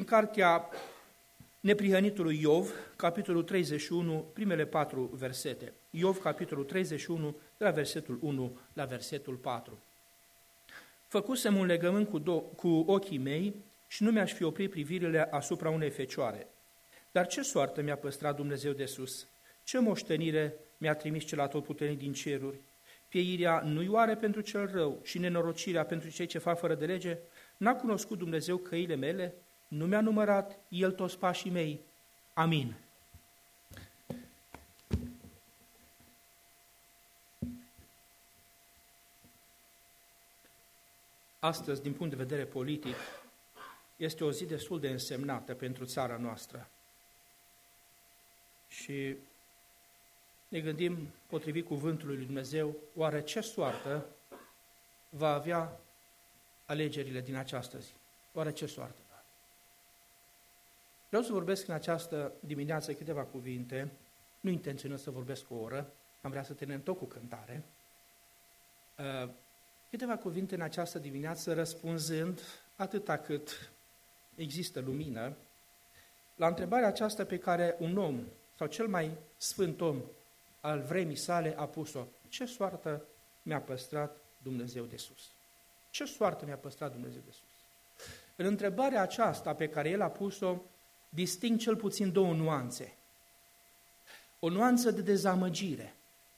cartea neprihănitului Iov, capitolul 31, primele 4 versete. Iov, capitolul 31, de la versetul 1 la versetul 4. Făcusem un legământ cu ochii mei și nu mi-aș fi oprit privirile asupra unei fecioare. Dar ce soartă mi-a păstrat Dumnezeu de sus? Ce moștenire mi-a trimis cel atotputernic din ceruri? Pieirea nu-i oare pentru cel rău și nenorocirea pentru cei ce fac fără de lege? N-a cunoscut Dumnezeu căile mele? Nu mi-a numărat El toți pașii mei? Amin. Astăzi, din punct de vedere politic, este o zi destul de însemnată pentru țara noastră. Și ne gândim, potrivit cuvântului lui Dumnezeu, oare ce soartă va avea alegerile din această zi? Oare ce soartă? Vreau să vorbesc în această dimineață câteva cuvinte, nu intenționez să vorbesc o oră, am vrea să terminăm tot cu cântare. Câteva cuvinte în această dimineață răspunzând, atâta cât există lumină, la întrebarea aceasta pe care un om, sau cel mai sfânt om al vremii sale a pus-o: ce soartă mi-a păstrat Dumnezeu de sus? Ce soartă mi-a păstrat Dumnezeu de sus? În întrebarea aceasta pe care el a pus-o, disting cel puțin două nuanțe. O nuanță de dezamăgire.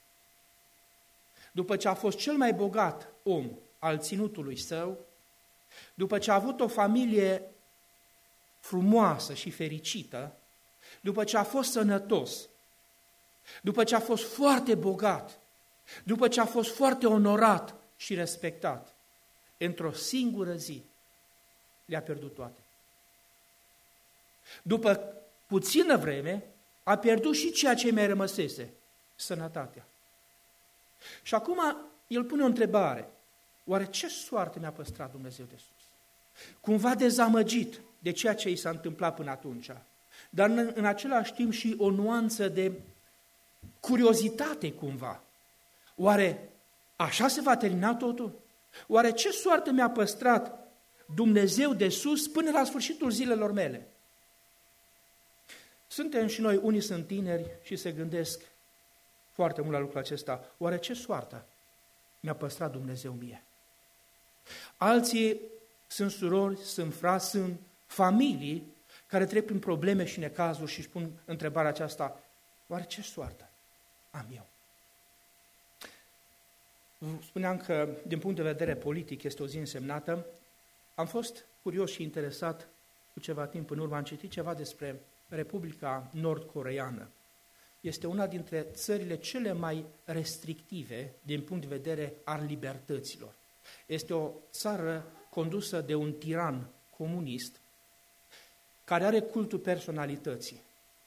După ce a fost cel mai bogat om al ținutului său, după ce a avut o familie frumoasă și fericită, după ce a fost sănătos, după ce a fost foarte bogat, după ce a fost foarte onorat și respectat, într-o singură zi le-a pierdut toate. După puțină vreme a pierdut și ceea ce mai rămăsese, sănătatea. Și acum el pune o întrebare: oare ce soartă mi-a păstrat Dumnezeu de sus? Cumva dezamăgit de ceea ce i s-a întâmplat până atunci, dar în același timp și o nuanță de curiozitate cumva. Oare așa se va termina totul? Oare ce soartă mi-a păstrat Dumnezeu de sus până la sfârșitul zilelor mele? Suntem și noi, unii sunt tineri și se gândesc foarte mult la lucrul acesta: oare ce soartă mi-a păstrat Dumnezeu mie? Alții sunt surori, sunt frați, sunt familii care trec prin probleme și necazuri și își pun întrebarea aceasta: oare ce soartă am eu? Spuneam că, din punct de vedere politic, este o zi însemnată. Am fost curios și interesat cu ceva timp în urmă, am citit ceva despre Republica Nord-Coreeană. Este una dintre țările cele mai restrictive din punct de vedere al libertăților. Este o țară condusă de un tiran comunist care are cultul personalității.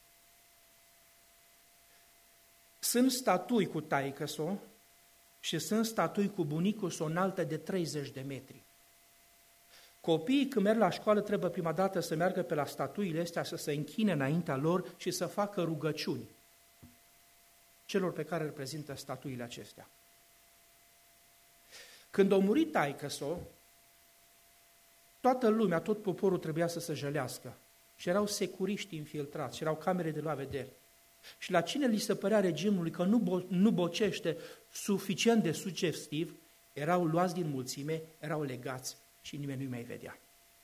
Sunt statui cu taică-so și sunt statui cu bunicul-so înalte de 30 de metri. Copiii, când merg la școală, trebuie prima dată să meargă pe la statuile astea, să se închine înaintea lor și să facă rugăciuni celor pe care reprezintă statuile acestea. Când a murit taică-so, toată lumea, tot poporul trebuia să se jălească. Și erau securiști infiltrați, și erau camere de luat vederi. Și la cine li se părea regimului că nu bocește suficient de sugestiv, erau luați din mulțime, erau legați și nimeni nu-i mai vedea.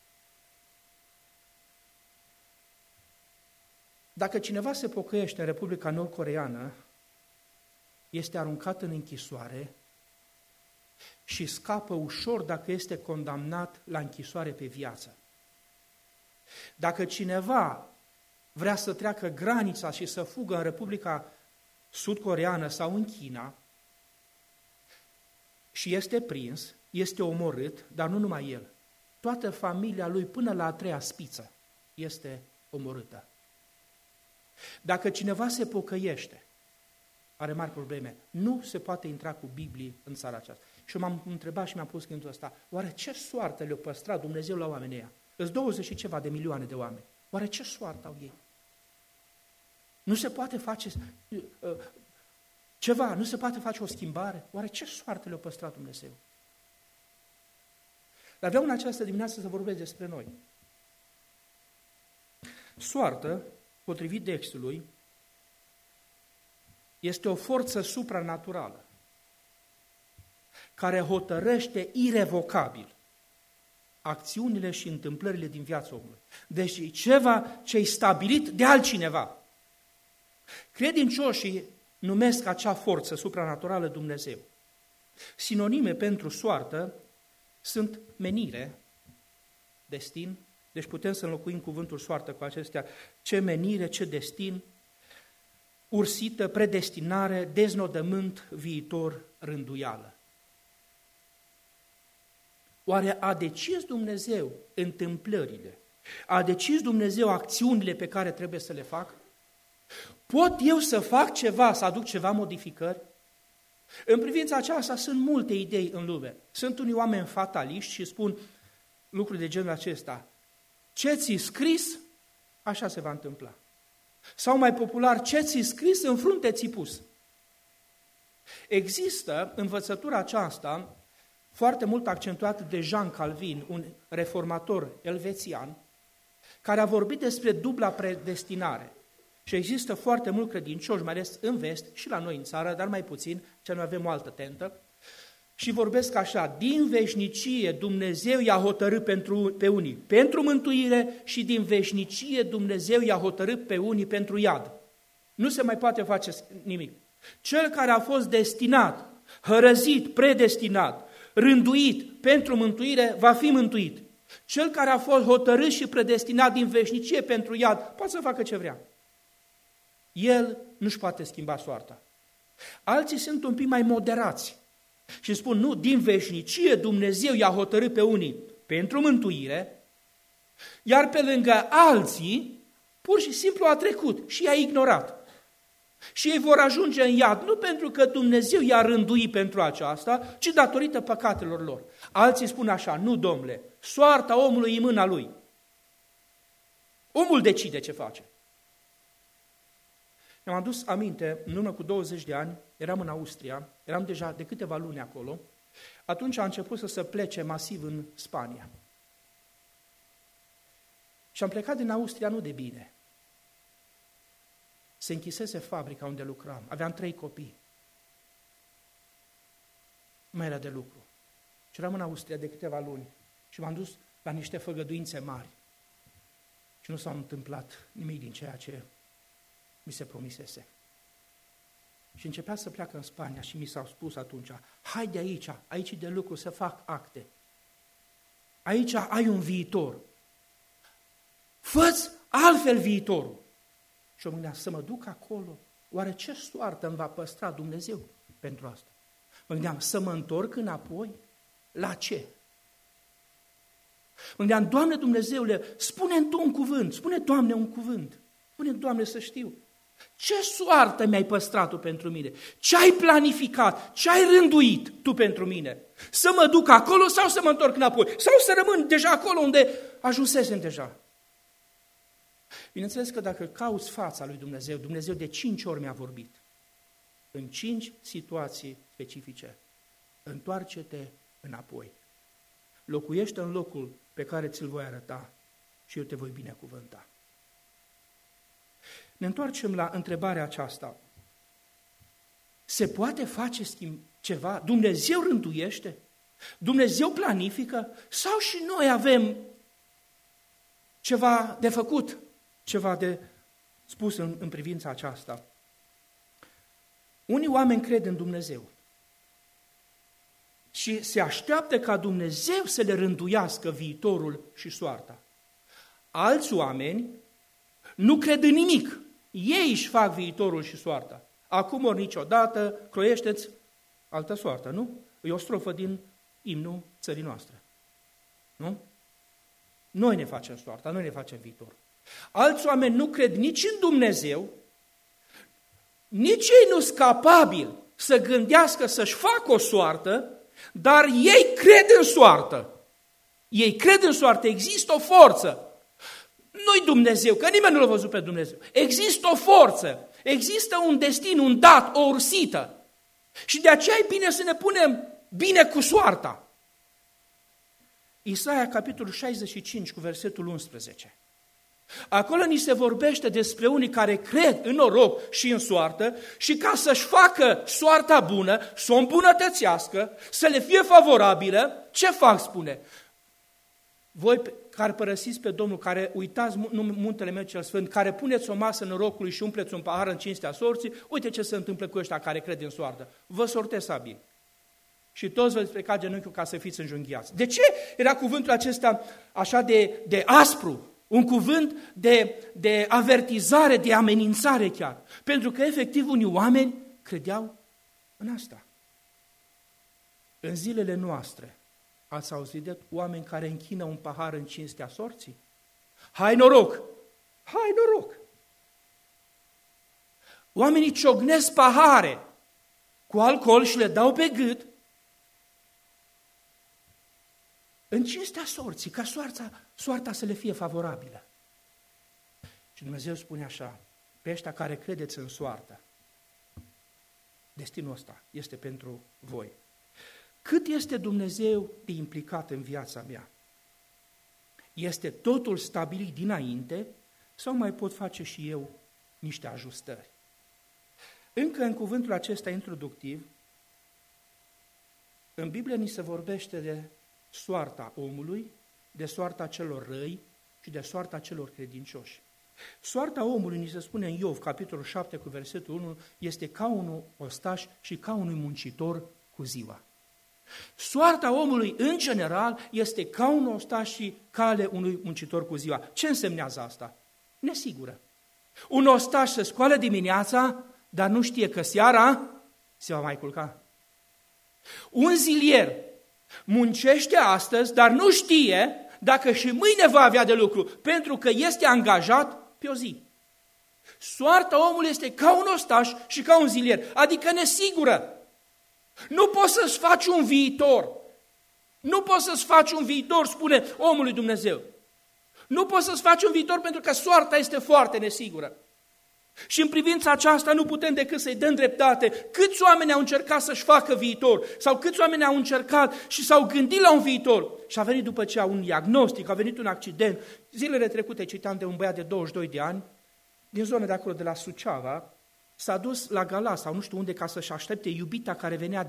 Dacă cineva se pocăiește în Republica Nord-Coreeană, este aruncat în închisoare și scapă ușor dacă este condamnat la închisoare pe viață. Dacă cineva vrea să treacă granița și să fugă în Republica Sud-Coreeană sau în China și este prins, este omorât, dar nu numai el. Toată familia lui până la a treia spiță este omorâtă. Dacă cineva se pocăiește, are mari probleme, nu se poate intra cu Biblie în țara aceasta. Și eu m-am întrebat și mi-am pus gândul ăsta: oare ce soartă le-a păstrat Dumnezeu la oamenii ăia? Îs 20 și ceva de milioane de oameni. Oare ce soartă au ei? Nu se poate face ceva, nu se poate face o schimbare? Oare ce soartă le-a păstrat Dumnezeu? Dar vreau în această dimineață să vorbesc despre noi. Soartă, potrivit textului, este o forță supranaturală care hotărăște irevocabil acțiunile și întâmplările din viața omului. Deci e ceva ce e stabilit de altcineva. Credincioșii numesc acea forță supranaturală Dumnezeu. Sinonime pentru soartă sunt menire, destin, deci putem să înlocuim cuvântul soartă cu acestea, ce menire, ce destin, ursită, predestinare, deznodământ, viitor, rânduială. Oare a decis Dumnezeu întâmplările? A decis Dumnezeu acțiunile pe care trebuie să le fac? Pot eu să fac ceva, să aduc ceva modificări? În privința aceasta sunt multe idei în lume. Sunt unii oameni fataliști și spun lucruri de genul acesta. Ce ți-i scris, așa se va întâmpla. Sau mai popular, ce ți-i scris, în frunte ți-i pus. Există învățătura aceasta foarte mult accentuată de Jean Calvin, un reformator elvețian, care a vorbit despre dubla predestinare. Și există foarte mult credincioși, mai ales în vest și la noi în țară, dar mai puțin, ce noi avem o altă tentă, și vorbesc așa, din veșnicie Dumnezeu i-a hotărât pe unii pentru mântuire și din veșnicie Dumnezeu i-a hotărât pe unii pentru iad. Nu se mai poate face nimic. Cel care a fost destinat, hărăzit, predestinat, rânduit pentru mântuire, va fi mântuit. Cel care a fost hotărât și predestinat din veșnicie pentru iad, poate să facă ce vrea. El nu-și poate schimba soarta. Alții sunt un pic mai moderați și spun, nu, din veșnicie Dumnezeu i-a hotărât pe unii pentru mântuire, iar pe lângă alții, pur și simplu a trecut și i-a ignorat. Și ei vor ajunge în iad, nu pentru că Dumnezeu i-a rânduit pentru aceasta, ci datorită păcatelor lor. Alții spun așa, nu, domnule, soarta omului e în mâna lui. Omul decide ce face. Mi-am adus aminte, în urmă cu 20 de ani, eram în Austria, eram deja de câteva luni acolo, atunci a început să se plece masiv în Spania. Și am plecat din Austria nu de bine. Se închisese fabrica unde lucram, aveam 3 copii. Nu mai era de lucru. Și eram în Austria de câteva luni și m-am dus la niște făgăduințe mari. Și nu s-a întâmplat nimic din ceea ce mi se promisese. Și începea să pleacă în Spania și mi s-au spus atunci, hai de aici, aici de lucru să fac acte. Aici ai un viitor. Fă-ți altfel viitorul. Și eu mă gândeam, să mă duc acolo, oare ce soartă îmi va păstra Dumnezeu pentru asta? Mă gândeam, să mă întorc înapoi? La ce? Mă gândeam, Doamne Dumnezeule, spune-mi Tu un cuvânt, spune Doamne un cuvânt, spune Doamne să știu. Ce soartă mi-ai păstrat Tu pentru mine? Ce ai planificat? Ce ai rânduit Tu pentru mine? Să mă duc acolo sau să mă întorc înapoi? Sau să rămân deja acolo unde ajunsesem deja? Bineînțeles că dacă cauți fața lui Dumnezeu, Dumnezeu de 5 ori mi-a vorbit. În 5 situații specifice. Întoarce-te înapoi. Locuiește în locul pe care ți-l voi arăta și eu te voi binecuvânta. Ne întoarcem la întrebarea aceasta. Se poate face ceva? Dumnezeu rânduiește? Dumnezeu planifică? Sau și noi avem ceva de făcut? Ceva de spus în privința aceasta? Unii oameni cred în Dumnezeu și se așteaptă ca Dumnezeu să le rânduiască viitorul și soarta. Alți oameni nu cred în nimic. Ei își fac viitorul și soarta. Acum ori niciodată, croiește-ți altă soartă, nu? E o strofă din imnul țării noastre. Nu? Noi ne facem soarta, noi ne facem viitorul. Alți oameni nu cred nici în Dumnezeu, nici ei nu sunt capabili să gândească să-și facă o soartă, dar ei cred în soartă. Ei cred în soartă, există o forță. Nu-i Dumnezeu, că nimeni nu l-a văzut pe Dumnezeu. Există o forță, există un destin, un dat, o ursită. Și de aceea e bine să ne punem bine cu soarta. Isaia, capitolul 65, cu versetul 11. Acolo ni se vorbește despre unii care cred în noroc și în soartă și ca să-și facă soarta bună, să o îmbunătățească, să le fie favorabilă, ce fac, spune? Voi care părăsiți pe Domnul, care uitați muntele meu cel sfânt, care puneți o masă norocului și umpleți un pahar în cinstea sorții, uite ce se întâmplă cu ăștia care cred în soartă. Vă sortez sabie. Și toți vă pleca genunchiul ca să fiți înjunghiați. De ce era cuvântul acesta așa de aspru? Un cuvânt de avertizare, de amenințare chiar. Pentru că efectiv unii oameni credeau în asta. În zilele noastre ați auzit de oameni care închină un pahar în cinstea sorții? Hai noroc! Hai noroc! Oamenii ciognesc pahare cu alcool și le dau pe gât în cinstea sorții, ca soarta să le fie favorabilă. Și Dumnezeu spune așa, pe ăștia care credeți în soartă, destinul ăsta este pentru voi. Cât este Dumnezeu de implicat în viața mea? Este totul stabilit dinainte sau mai pot face și eu niște ajustări? Încă în cuvântul acesta introductiv, în Biblie ni se vorbește de soarta omului, de soarta celor răi și de soarta celor credincioși. Soarta omului, ni se spune în Iov, capitolul 7, cu versetul 1, este ca un ostaș și ca unui muncitor cu ziua. Soarta omului, în general, este ca un ostaș și ca ale unui muncitor cu ziua. Ce însemnează asta? Nesigură. Un ostaș se scoală dimineața, dar nu știe că seara se va mai culca. Un zilier muncește astăzi, dar nu știe dacă și mâine va avea de lucru, pentru că este angajat pe o zi. Soarta omului este ca un ostaș și ca un zilier, adică nesigură. Nu poți să-ți faci un viitor. Nu poți să-ți faci un viitor, spune omul lui Dumnezeu. Nu poți să-ți faci un viitor pentru că soarta este foarte nesigură. Și în privința aceasta nu putem decât să-i dăm dreptate. Câți oameni au încercat să-și facă viitor sau câți oameni au încercat și s-au gândit la un viitor și a venit după ce un diagnostic, a venit un accident. Zilele trecute citeam de un băiat de 22 de ani din zona de acolo, de la Suceava, s-a dus la Galați sau nu știu unde ca să-și aștepte iubita care venea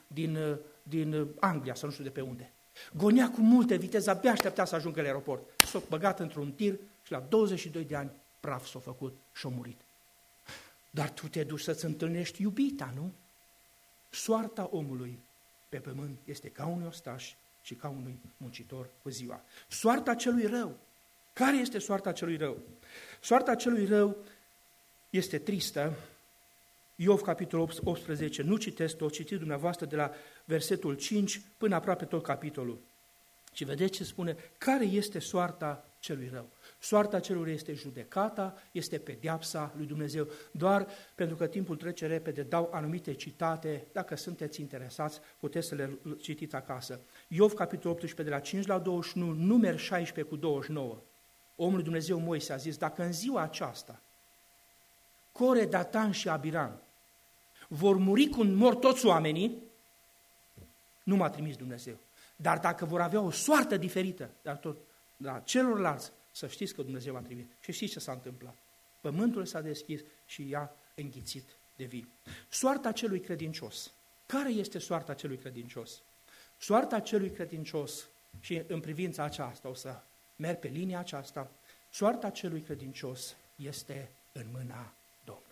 din Anglia sau nu știu de pe unde. Gonea cu multe viteză, abia aștepta să ajungă la aeroport. S-a băgat într-un tir și la 22 de ani praf s-a făcut și a murit. Dar tu te duci să-ți întâlnești iubita, nu? Soarta omului pe pământ este ca unui ostaș și ca unui muncitor cu ziua. Soarta celui rău. Care este soarta celui rău? Soarta celui rău este tristă. Iov, capitolul 18, nu citesc tot, citiți dumneavoastră de la versetul 5 până aproape tot capitolul. Și vedeți ce spune, care este soarta celui rău. Soarta celui este judecata, este pedeapsa lui Dumnezeu. Doar pentru că timpul trece repede, dau anumite citate, dacă sunteți interesați, puteți să le citiți acasă. Iov, capitolul 18, de la 5 la 21, Numeri 16 cu 29. Omul lui Dumnezeu Moise a zis, dacă în ziua aceasta Core, Datan și Abiram vor muri cum mor toți oamenii, nu m-a trimis Dumnezeu. Dar dacă vor avea o soartă diferită, dar celorlalți, să știți că Dumnezeu a trimis. Și știți ce s-a întâmplat? Pământul s-a deschis și i-a înghițit de vii. Soarta celui credincios. Care este soarta celui credincios? Soarta celui credincios, și în privința aceasta o să merg pe linia aceasta, soarta celui credincios este în mâna Domnului.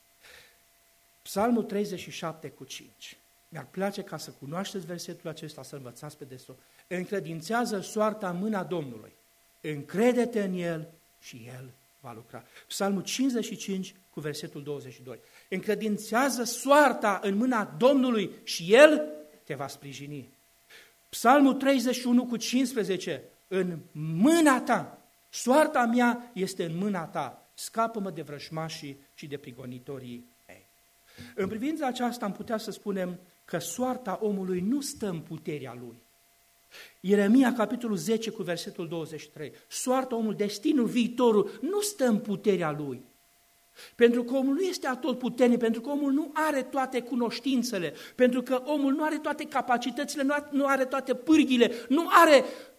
Psalmul 37 cu 5. Mi-ar place ca să cunoașteți versetul acesta, să învățați pe desul. Încredințează soarta în mâna Domnului. Încrede-te în El și El va lucra. Psalmul 55 cu versetul 22. Încredințează soarta în mâna Domnului și El te va sprijini. Psalmul 31 cu 15. În mâna ta, soarta mea este în mâna ta. Scapă-mă de vrăjmașii și de prigonitorii mei. În privința aceasta am putea să spunem că soarta omului nu stă în puterea lui. Ieremia, capitolul 10, cu versetul 23. Soarta omului, destinul, viitorul, nu stă în puterea lui. Pentru că omul nu este atotputernic, pentru că omul nu are toate cunoștințele, pentru că omul nu are toate capacitățile, nu are toate pârghile, nu are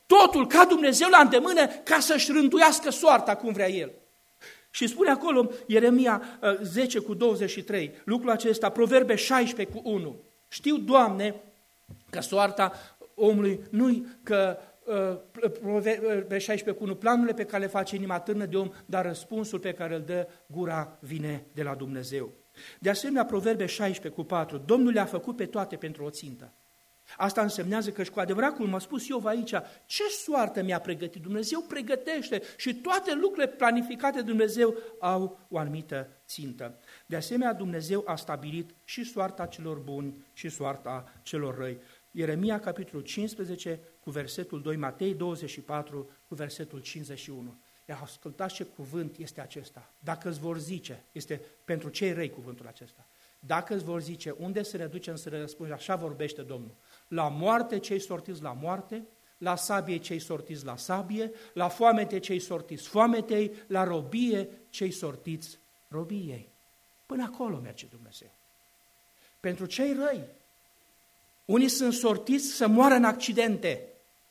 totul ca Dumnezeu la îndemână ca să-și rânduiască soarta cum vrea El. Și spune acolo Ieremia 10:23, lucrul acesta, Proverbe 16:1. Știu, Doamne, că soarta omului nu-i că Proverbe 16:1, planurile pe care le face inima târnă de om, dar răspunsul pe care îl dă gura vine de la Dumnezeu. De asemenea, Proverbe 16:4, Domnul le-a făcut pe toate pentru o țintă. Asta însemnează că și cu adevărat, cum m-a spus Iov aici, ce soartă mi-a pregătit? Dumnezeu pregătește și toate lucrurile planificate de Dumnezeu au o anumită țintă. De asemenea, Dumnezeu a stabilit și soarta celor buni și soarta celor răi. Ieremia, capitolul 15, cu versetul 2, Matei 24, cu versetul 51. Ascultați ce cuvânt este acesta. Dacă îți vor zice, este pentru cei răi cuvântul acesta, dacă îți vor zice unde să ne ducem să le răspunzi, așa vorbește Domnul. La moarte cei sortiți la moarte, la sabie cei sortiți la sabie, la foamete cei sortiți foametei, la robie cei sortiți robiei. Până acolo merge Dumnezeu. Pentru cei răi, unii sunt sortiți să moară în accidente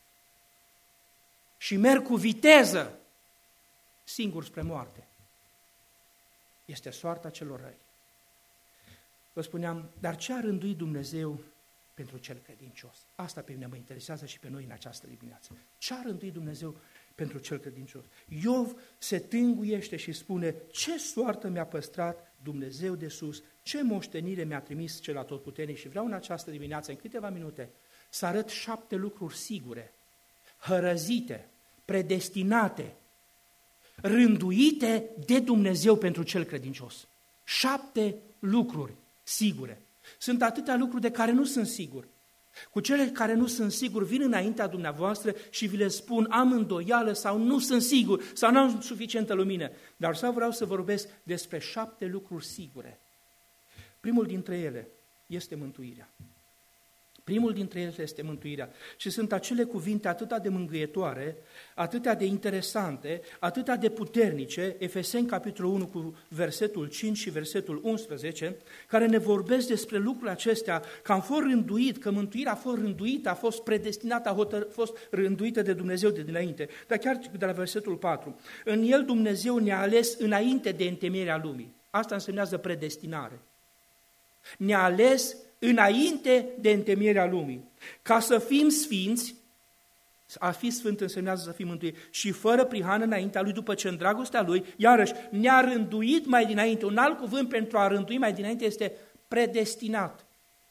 și merg cu viteză singuri spre moarte. Este soarta celor răi. Vă spuneam, dar ce a rânduit Dumnezeu pentru cel credincios? Asta pe mine mă interesează și pe noi în această dimineață. Ce a rânduit Dumnezeu pentru cel credincios? Iov se tânguiește și spune, ce soartă mi-a păstrat Dumnezeu de sus, ce moștenire mi-a trimis cel atotputernic. Și vreau în această dimineață, în câteva minute, să arăt 7 lucruri sigure, hărăzite, predestinate, rânduite de Dumnezeu pentru cel credincios. 7 lucruri sigure. Sunt atâtea lucruri de care nu sunt sigur. Cu cele care nu sunt sigur vin înaintea dumneavoastră și vi le spun, am îndoială sau nu sunt sigur sau nu am suficientă lumină. Dar sau vreau să vorbesc despre 7 lucruri sigure. Primul dintre ele este mântuirea. Primul dintre ele este mântuirea. Și sunt acele cuvinte atât de mângâietoare, atât de interesante, atât de puternice, Efeseni capitolul 1 cu versetul 5 și versetul 11, care ne vorbesc despre lucrurile acestea, că am fost rânduit, că mântuirea a fost rânduită, a fost predestinată, a fost rânduită de Dumnezeu de dinainte. Dar chiar de la versetul 4, în El Dumnezeu ne-a ales înainte de întemeierea lumii. Asta însemnează predestinare. Ne-a ales înainte de întemeierea lumii, ca să fim sfinți, a fi sfânt însemnează să fim mântuiți, și fără prihană înaintea Lui, după ce în dragostea Lui, iarăși ne-a rânduit mai dinainte. Un alt cuvânt pentru a rândui mai dinainte este predestinat.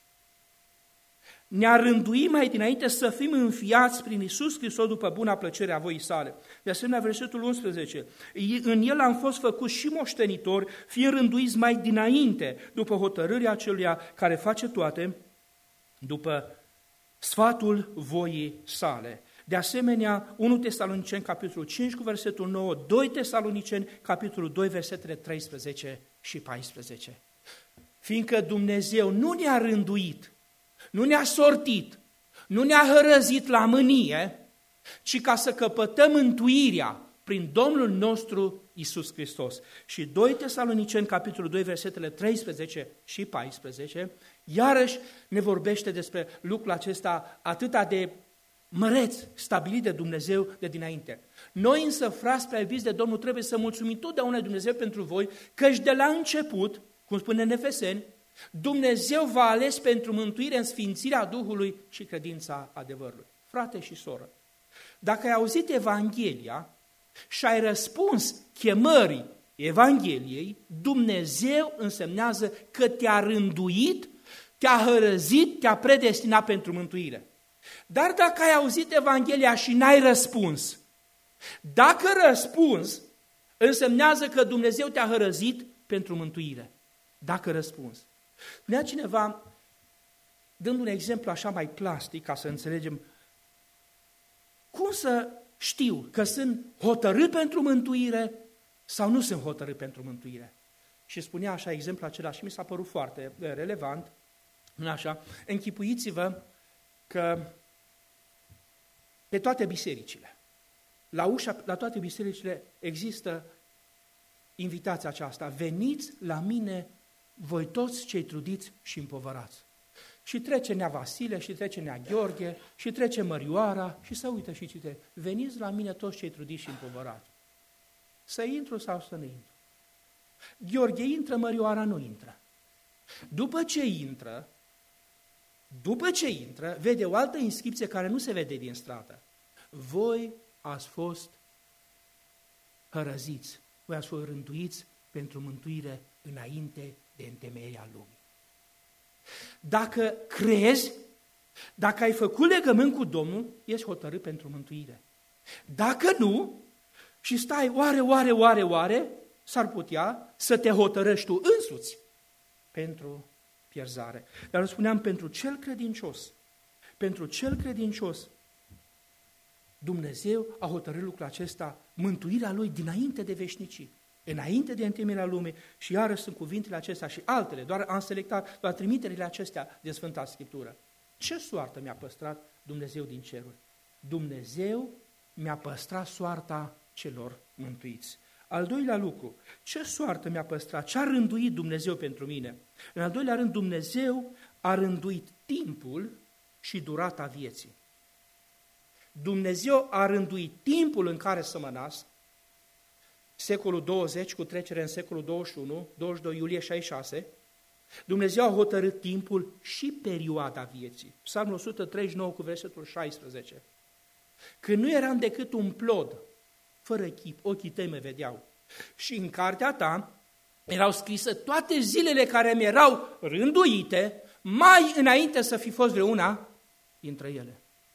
Ne-a rânduit mai dinainte să fim înfiați prin Iisus Hristos după buna plăcere a voii sale. De asemenea, versetul 11, în El am fost făcuți și moștenitori, fiind rânduiți mai dinainte, după hotărârea aceluia care face toate, după sfatul voii sale. De asemenea, 1 Tesaloniceni, capitolul 5, cu versetul 9, 2 Tesaloniceni, capitolul 2, versetele 13 și 14. Fiindcă Dumnezeu nu ne-a rânduit, nu ne-a sortit, nu ne-a hărăzit la mânie, ci ca să căpătăm mântuirea prin Domnul nostru Iisus Hristos. Și 2 Tesaloniceni, capitolul 2, versetele 13 și 14, iarăși ne vorbește despre lucrul acesta atât de măreț, stabilit de Dumnezeu de dinainte. Noi însă, frați prea iubiți de Domnul, trebuie să mulțumim totdeauna lui Dumnezeu pentru voi, căci de la început, cum spune în Efeseni, Dumnezeu v-a ales pentru mântuire în sfințirea Duhului și credința adevărului. Frate și soră, dacă ai auzit Evanghelia și ai răspuns chemării Evangheliei, Dumnezeu însemnează că te-a rânduit, te-a hărăzit, te-a predestinat pentru mântuire. Dar dacă ai auzit Evanghelia și n-ai răspuns, dacă răspunzi, însemnează că Dumnezeu te-a hărăzit pentru mântuire. Dacă răspunzi. Spunea cineva, dând un exemplu așa mai plastic, ca să înțelegem, cum să știu că sunt hotărât pentru mântuire sau nu sunt hotărât pentru mântuire? Și spunea așa exemplul acela și mi s-a părut foarte relevant, nu așa, închipuiți-vă că pe toate bisericile, la toate bisericile există invitația aceasta, veniți la mine voi toți cei trudiți și împovărați. Și trece nea Vasile, și trece nea Gheorghe, și trece Mărioara și se uită și cite: veniți la mine toți cei trudiți și împovărați. Să intru sau să nu intru? Gheorghe intră, Mărioara nu intră. După ce intră, vede o altă inscripție care nu se vede din stradă. Voi ați fost hărăziți, voi ați fost rânduiți pentru mântuire înainte de întemeierea lumii. Dacă crezi, dacă ai făcut legământ cu Domnul, ești hotărât pentru mântuire. Dacă nu, și stai oare, s-ar putea să te hotărăști tu însuți pentru pierzare. Dar spuneam, pentru cel credincios, Dumnezeu a hotărât lucrul acesta, mântuirea lui dinainte de veșnicii, înainte de întemeierea lumii, și iarăși sunt cuvintele acestea și altele, doar am selectat doar trimiterile acestea din Sfânta Scriptură. Ce soartă mi-a păstrat Dumnezeu din ceruri? Dumnezeu mi-a păstrat soarta celor mântuiți. Al doilea lucru, ce soartă mi-a păstrat? Ce a rânduit Dumnezeu pentru mine? În al doilea rând, Dumnezeu a rânduit timpul și durata vieții. Dumnezeu a rânduit timpul în care să mă nasc, secolul 20 cu trecere în secolul 21, 22 iulie 66, Dumnezeu a hotărât timpul și perioada vieții. Psalmul 139 cu versetul 16. Când nu eram decât un plod, fără chip, ochii tăi mă vedeau. Și în cartea ta erau scrise toate zilele care mi erau rânduite, mai înainte să fi fost vreuna dintre ele.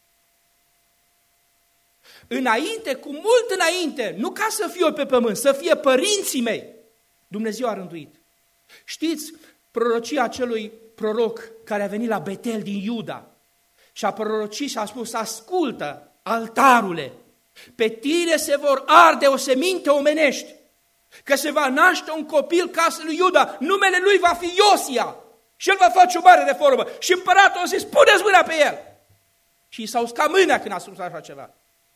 Înainte, cu mult înainte, nu ca să fiu eu pe pământ, să fie părinții mei, Dumnezeu a rânduit. Știți prorocia acelui proroc care a venit la Betel din Iuda și a prorocit și a spus: ascultă, altarule, pe tine se vor arde o seminte omenești, că se va naște un copil casă lui Iuda, numele lui va fi Iosia și el va face o mare reformă. Și împăratul a zis: puneți mâna pe el. Și i s-a uscat mâna când a spus așa ceva.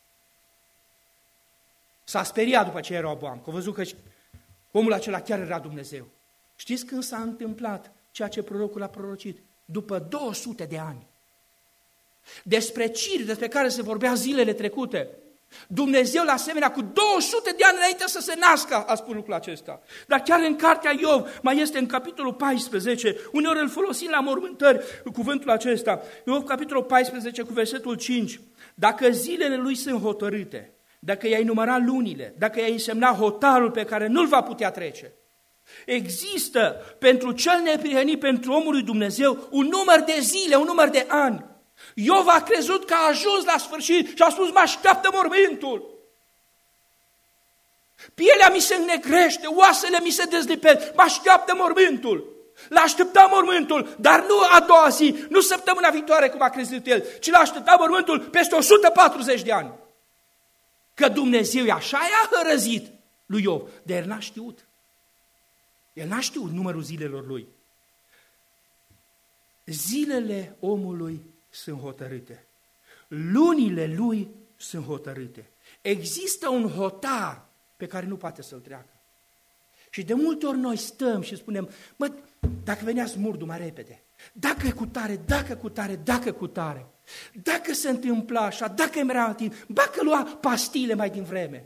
S-a speriat după ce era Aboam, că a văzut că omul acela chiar era Dumnezeu. Știți când s-a întâmplat ceea ce prorocul a prorocit? După 200 de ani. Despre Cir, despre care se vorbea zilele trecute, Dumnezeu, la asemenea, cu 200 de ani înainte să se nască, a spus lucrul acesta. Dar chiar în cartea Iov, mai este în capitolul 14, uneori îl folosim la mormântări, cuvântul acesta, Iov, capitolul 14, cu versetul 5, dacă zilele lui sunt hotărâte, dacă i-ai numărat lunile, dacă i-ai însemnat hotarul pe care nu-l va putea trece, există pentru cel neprihănit, pentru omul lui Dumnezeu, un număr de zile, un număr de ani. Iov a crezut că a ajuns la sfârșit și a spus: mă așteaptă mormântul. Pielea mi se înnegrește, oasele mi se dezlipesc, mă așteaptă mormântul. L-a așteptat mormântul, dar nu a doua zi, nu săptămâna viitoare cum a crezut el, ci l-a așteptat mormântul peste 140 de ani. Că Dumnezeu așa i-a hărăzit lui Iov, dar el n-a știut. El n-a știut numărul zilelor lui. Zilele omului sunt hotărâte. Lunile lui sunt hotărâte. Există un hotar pe care nu poate să-l treacă. Și de multe ori noi stăm și spunem: mă, dacă venea smurdul mai repede, dacă cu tare, dacă se întâmpla așa, dacă îmi era timp, dacă lua pastile mai din vreme.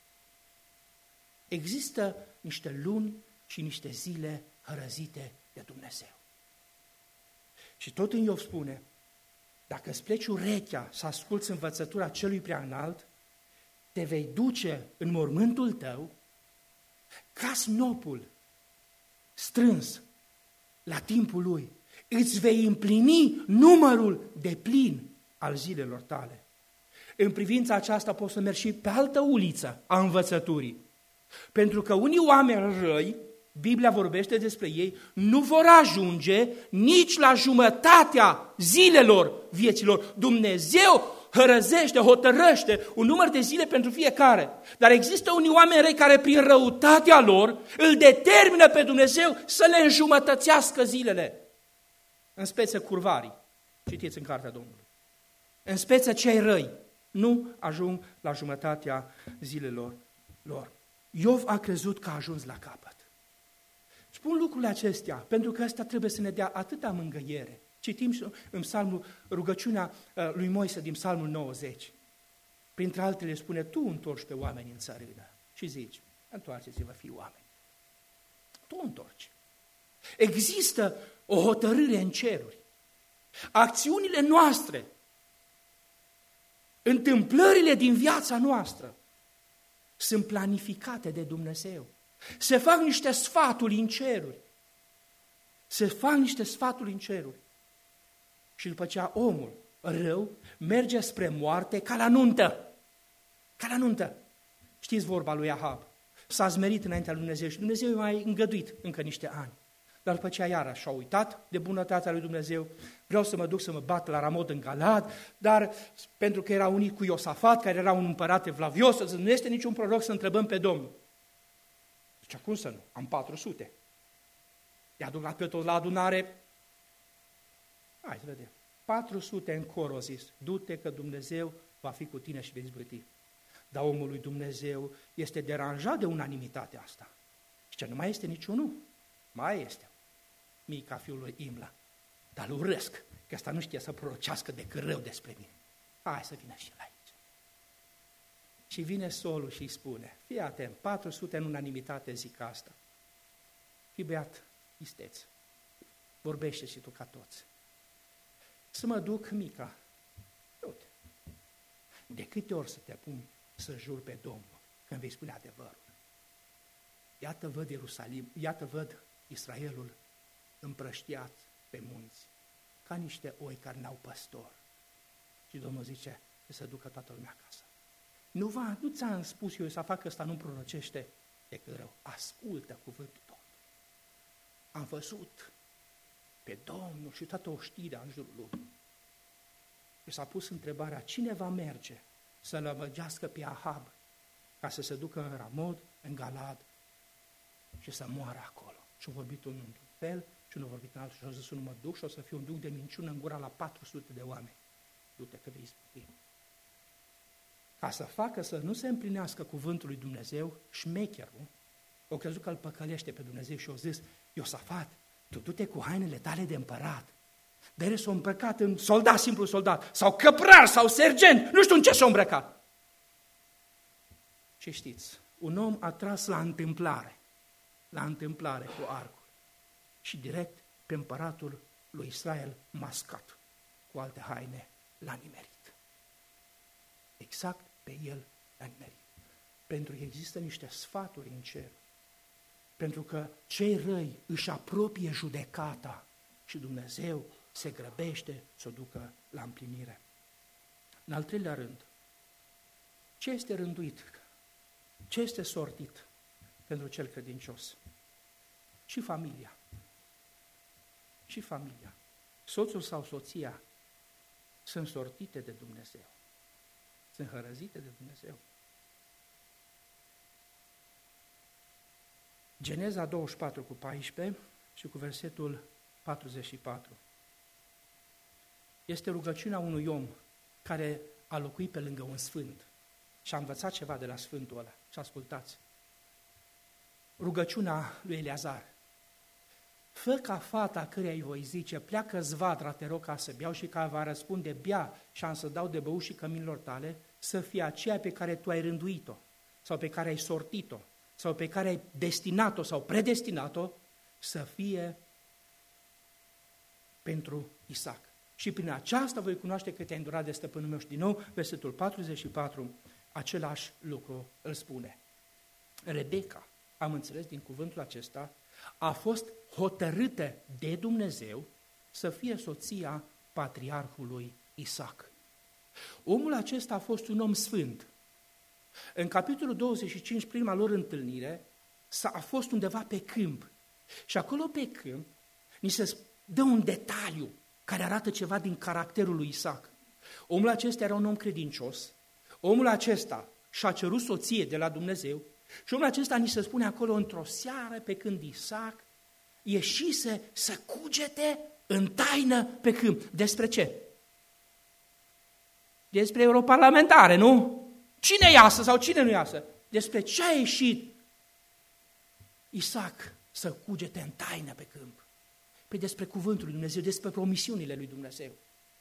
Există niște luni și niște zile hărăzite de Dumnezeu. Și tot în Iov spune: dacă îți pleci urechea să asculți învățătura celui prea înalt, te vei duce în mormântul tău ca snopul strâns la timpul lui. Îți vei împlini numărul deplin al zilelor tale. În privința aceasta poți să mergi și pe altă uliță a învățăturii. Pentru că unii oameni răi, Biblia vorbește despre ei, nu vor ajunge nici la jumătatea zilelor vieților. Dumnezeu hotărăște un număr de zile pentru fiecare. Dar există unii oameni răi care prin răutatea lor îl determină pe Dumnezeu să le înjumătățească zilele. În speță curvarii, citiți în cartea Domnului. În speță cei răi nu ajung la jumătatea zilelor lor. Iov a crezut că a ajuns la capăt. Spun lucrurile acestea pentru că ăsta trebuie să ne dea atâta mângâiere, Citim în psalmul, rugăciunea lui Moise din psalmul 90. Printre altele spune, tu întorci pe oameni în țărână și zici, întoarceți-vă, fii oameni. Tu întorci. Există o hotărâre în ceruri. Acțiunile noastre, întâmplările din viața noastră sunt planificate de Dumnezeu. Se fac niște sfaturi în ceruri. Se fac niște sfaturi în ceruri. Și după aceea omul rău merge spre moarte ca la nuntă. Ca la nuntă. Știți vorba lui Ahab. S-a zmerit înaintea lui Dumnezeu și Dumnezeu i-a mai îngăduit încă niște ani. Dar după aceea iarăși a uitat de bunătatea lui Dumnezeu. Vreau să mă duc să mă bat la Ramot în Galad, dar pentru că era unit cu Iosafat, care era un împărat evlavios, nu este niciun proroc să întrebăm pe Domnul. Zice, cum să nu? Am 400. I-a duc pe tot la adunare. Hai să vedem. 400 în cor au zis, du-te că Dumnezeu va fi cu tine și vei izbâti. Dar omul lui Dumnezeu este deranjat de unanimitatea asta. Și nu mai este niciunul. Mai este. Mica, fiul lui Imla. Dar îl urăsc, că ăsta nu știe să prorocească decât rău despre mine. Hai să vină și el aici. Și vine Solul și îi spune, fii atent, 400 în unanimitate zic asta. Fii beat, isteț. Vorbește și tu ca toți. Să mă duc, Mica. Du-te. De câte ori să te pun să jur pe Domnul când vei spune adevărul? Iată văd Ierusalim, iată văd Israelul împrăștiat pe munți, ca niște oi care n-au păstor. Și Domnul zice că să ducă toată lumea acasă. Nu ți-am spus eu să fac ăsta, nu prorocește decât rău. Ascultă cuvântul Domnului. Am văzut pe Domnul și toată oștirea în jurul lui. Și s-a pus întrebarea, cine va merge să lămăgească pe Ahab ca să se ducă în Ramot, în Galad și să moară acolo. Și a vorbit unul într-un fel și unul a vorbit în altul și a zis, nu mă duc și o să fiu un duc de minciună în gura la 400 de oameni. Du-te că vei izbuti. Ca să facă să nu se împlinească cuvântul lui Dumnezeu, șmecherul o crezut că îl păcălește pe Dumnezeu și a zis, Iosafat, tu du-te cu hainele tale de împărat. Dar el s-a îmbrăcat în soldat, simplu soldat, sau căprar, sau sergent, nu știu în ce s-a îmbrăcat. Și știți, un om a tras la întâmplare cu arcul și direct pe împăratul lui Israel mascat cu alte haine l-a nimerit. Exact pe el l-a nimerit. Pentru că există niște sfaturi în cer. Pentru că cei răi își apropie judecata și Dumnezeu se grăbește să o ducă la împlinire. În al treilea rând, ce este rânduit? Ce este sortit pentru cel credincios? Și familia. Și familia. Soțul sau soția sunt sortite de Dumnezeu. Sunt hărăzite de Dumnezeu. Geneza 24 cu 14 și cu versetul 44. Este rugăciunea unui om care a locuit pe lângă un sfânt și a învățat ceva de la sfântul ăla. Și ascultați. Rugăciunea lui Eleazar. Fă ca fata căreia îi voi zice, pleacă zvadra, te rog ca să beau, și care va răspunde, bea și am să dau de băut și căminilor tale, să fie aceea pe care tu ai rânduit-o, sau pe care ai sortit-o, sau pe care ai destinat-o sau predestinat-o, să fie pentru Isaac. Și prin aceasta voi cunoaște că te-ai îndurat de stăpânul meu. Și din nou, versetul 44, același lucru îl spune. Rebecca, am înțeles din cuvântul acesta, a fost hotărâtă de Dumnezeu să fie soția patriarhului Isaac. Omul acesta a fost un om sfânt. În capitolul 25, prima lor întâlnire, a fost undeva pe câmp. Și acolo pe câmp ni se dă un detaliu care arată ceva din caracterul lui Isaac. Omul acesta era un om credincios, omul acesta și-a cerut soție de la Dumnezeu și omul acesta ni se spune acolo într-o seară pe când Isaac ieșise să cugete în taină pe câmp. Despre ce? Despre europarlamentare, nu? Cine iasă sau cine nu iasă? Despre ce a ieșit Isaac să cugete în taină pe câmp? Păi despre cuvântul lui Dumnezeu, despre promisiunile lui Dumnezeu.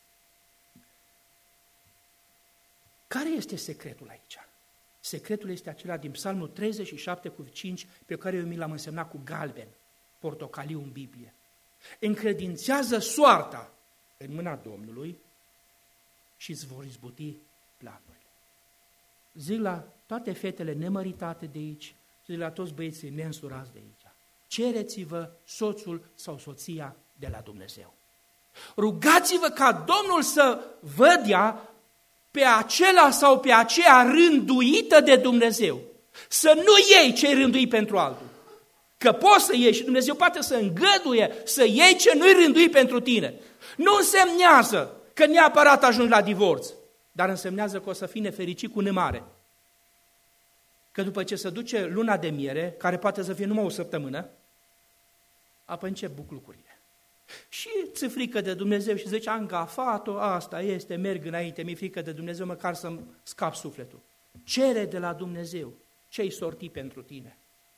Care este secretul aici? Secretul este acela din Psalmul 37 cu 5, pe care eu mi l-am însemnat cu galben, portocaliu în Biblie. Încredințează soarta în mâna Domnului și îți vor izbuti planurile. Zic la toate fetele nemăritate de aici, zic la toți băieții neînsurați de aici. Cereți-vă soțul sau soția de la Dumnezeu. Rugați-vă ca Domnul să vă dea pe acela sau pe aceea rânduită de Dumnezeu. Să nu iei ce-i rânduit pentru altul. Că poți să iei și Dumnezeu poate să îngăduie să iei ce nu-i rânduit pentru tine. Nu însemnează că neapărat ajungi la divorț, dar însemnează că o să fii nefericit cu nemare. Că după ce se duce luna de miere, care poate să fie numai o săptămână, apoi încep buclucurile. Și ți-e frică de Dumnezeu și zici, am gafat-o, asta este, merg înainte, mi-e frică de Dumnezeu, măcar să-mi scap sufletul. Cere de la Dumnezeu ce-i sorti pentru tine.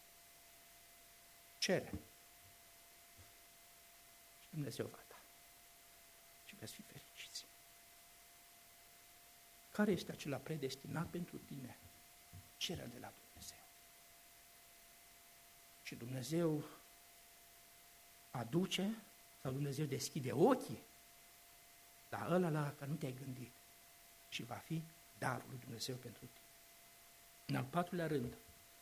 Cere. Și Dumnezeu va da. Și veți fi fericiți. Care este acela predestinat pentru tine? Cere de la Dumnezeu. Și Dumnezeu aduce, sau Dumnezeu deschide ochii la ăla la care nu te-ai gândit și va fi darul lui Dumnezeu pentru tine. În al patrulea rând,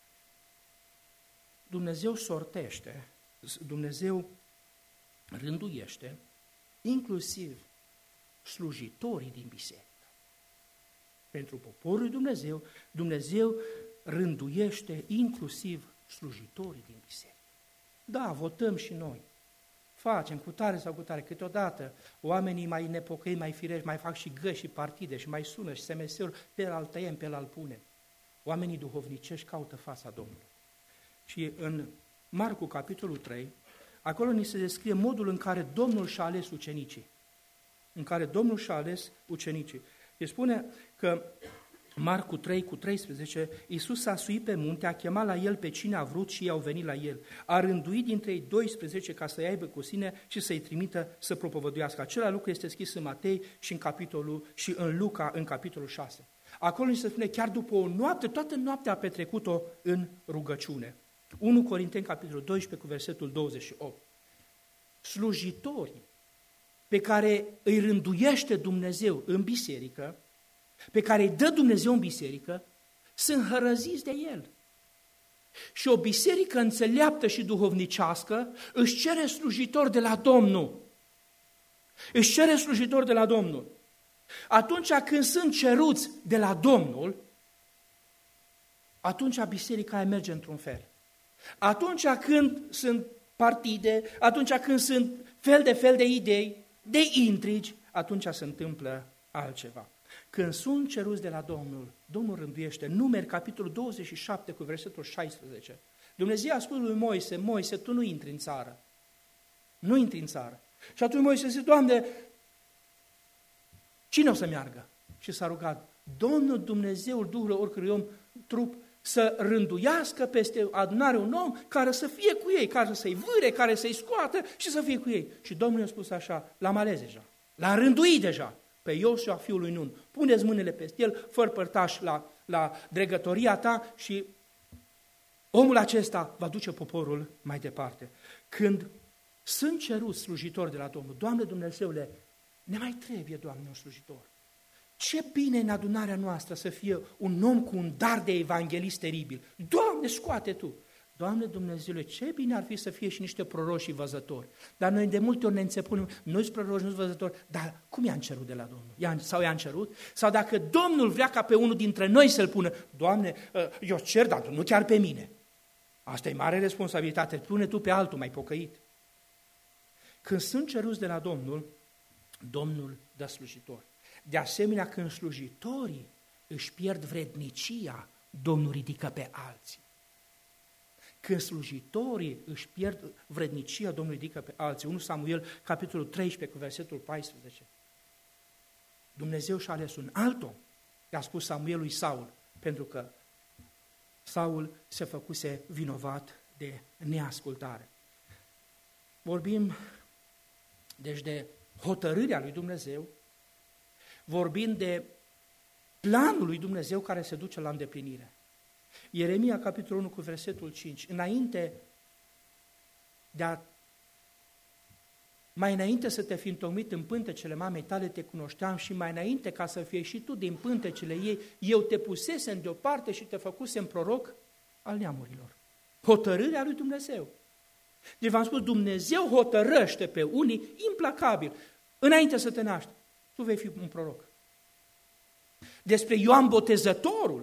Dumnezeu sortește, Dumnezeu rânduiește inclusiv slujitorii din biserică. Pentru poporul lui Dumnezeu, Dumnezeu rânduiește inclusiv slujitorii din biserică. Da, votăm și noi. Facem cu tare sau cu tare. Câteodată oamenii mai nepocăi, mai firești, mai fac și găși și partide și mai sună și SMS-uri, pe el al tăiem, pe el al punem. Oamenii duhovnicești caută fața Domnului. Și în Marcu, capitolul 3, acolo ni se descrie modul în care Domnul și-a ales ucenicii. În care Domnul și-a ales ucenicii. Și spune că Marcu 3 cu 13, Iisus s-a suit pe munte, a chemat la el pe cine a vrut și ei au venit la el. A rânduit dintre ei 12 ca să-i aibă cu sine și să-i trimită să propovăduiască. Același lucru este scris în Matei și în Luca în capitolul 6. Acolo ni se spune chiar după o noapte, toată noaptea a petrecut-o în rugăciune. 1 Corinteni, capitolul 12, cu versetul 28. Slujitorii pe care îi rânduiește Dumnezeu în biserică, pe care îi dă Dumnezeu în biserică, sunt hărăziți de El. Și o biserică înțeleaptă și duhovnicească își cere slujitori de la Domnul. Își cere slujitori de la Domnul. Atunci când sunt ceruți de la Domnul, atunci biserica aia merge într-un fel. Atunci când sunt partide, atunci când sunt fel de idei, de intrigi, atunci se întâmplă altceva. Când sunt ceruți de la Domnul, Domnul rânduiește. Numeri, capitolul 27, cu versetul 16. Dumnezeu a spus lui Moise, Moise, tu nu intri în țară. Nu intri în țară. Și atunci Moise zice, Doamne, cine o să meargă? Și s-a rugat, Domnul Dumnezeul Duhului oricărui om trup, să rânduiască peste adunare un om care să fie cu ei, care să-i vâre, care să-i scoată și să fie cu ei. Și Domnul i-a spus așa, l-am ales deja, l-am rânduit deja pe Iosua, fiul lui Nun. Puneți mâinile peste el, fă părtaș la dregătoria ta și omul acesta va duce poporul mai departe. Când sunt ceruți slujitori de la Domnul, Doamne Dumnezeule, ne mai trebuie, Doamne, un slujitor. Ce bine în adunarea noastră să fie un om cu un dar de evanghelist teribil. Doamne, scoate Tu! Doamne Dumnezeule, ce bine ar fi să fie și niște proroși și văzători. Dar noi de multe ori ne înțepunem, nu-s proroși, nu-s văzători, dar cum i-am cerut de la Domnul? Sau i-am cerut? Sau dacă Domnul vrea ca pe unul dintre noi să-l pună, Doamne, eu cer, dar nu chiar pe mine. Asta e mare responsabilitate, pune Tu pe altul mai pocăit. Când sunt ceruți de la Domnul, Domnul dă slujitori. De asemenea, când slujitorii își pierd vrednicia, Domnul ridică pe alții. Când slujitorii își pierd vrednicia, Domnul ridică pe alții. 1 Samuel, capitolul 13, cu versetul 14. Dumnezeu și-a ales un alt om, i-a spus Samuel lui Saul, pentru că Saul se făcuse vinovat de neascultare. Vorbim Deci de hotărârea lui Dumnezeu, vorbind de planul lui Dumnezeu care se duce la îndeplinire. Ieremia, capitolul 1, cu versetul 5. Mai înainte să te fi întocmit în pântecele mamei tale te cunoșteam și mai înainte ca să fie și tu din pântecele ei, eu te pusesem deoparte și te făcusem proroc al neamurilor. Hotărârea lui Dumnezeu. Deci v-am spus, Dumnezeu hotărăște pe unii implacabil. Înainte să te naști, tu vei fi un proroc. Despre Ioan Botezătorul